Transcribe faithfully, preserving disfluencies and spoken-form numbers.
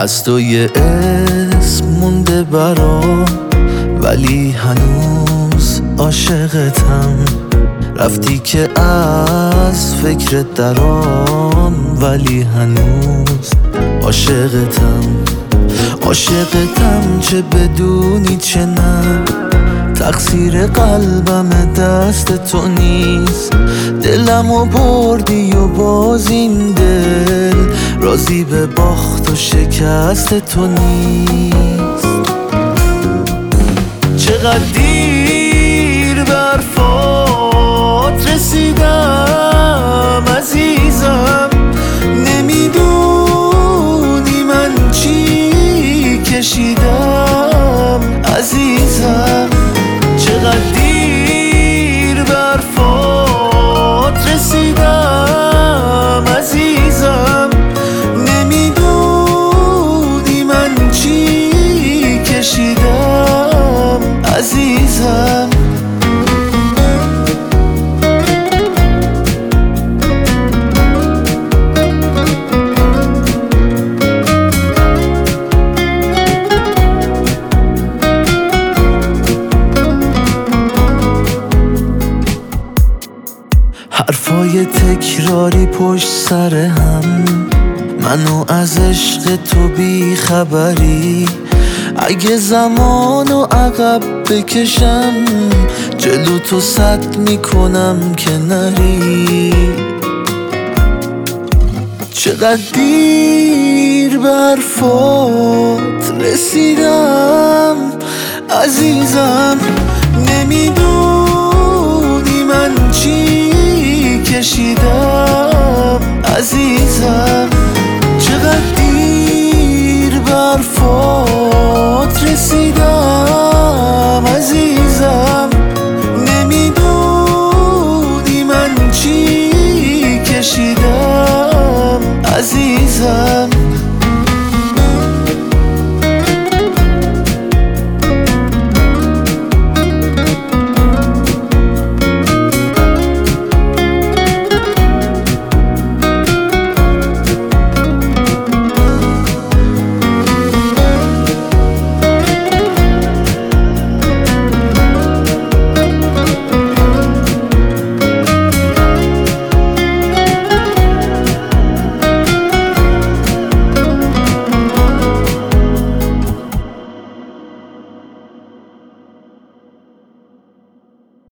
از تو یه اسم مونده برام، ولی هنوز عاشقتم. رفتی که از فکرت درام، ولی هنوز عاشقتم. عاشقتم چه بدونی چه نه، تقصیر قلبم دست تو نیست. دلمو بردی و باز این دل راضی به باخت و شکست تو نیست. چقدر دیر به حرفات رسیدم عزیزم، نمیدونی من چی کشیدم عزیزم. چقدر دیر به حرفات رسیدم عزیزم، نمیدونی من چی کشیدم عزیزم. حرفای تکراری پشت سر هم، منو از عشق تو بی خبری. اگه زمانو عقب بکشم، جلو تو صد میکنم که نری. چقدر دیر به حرفات رسیدم عزیزم، نمیدونی من چی کشیدم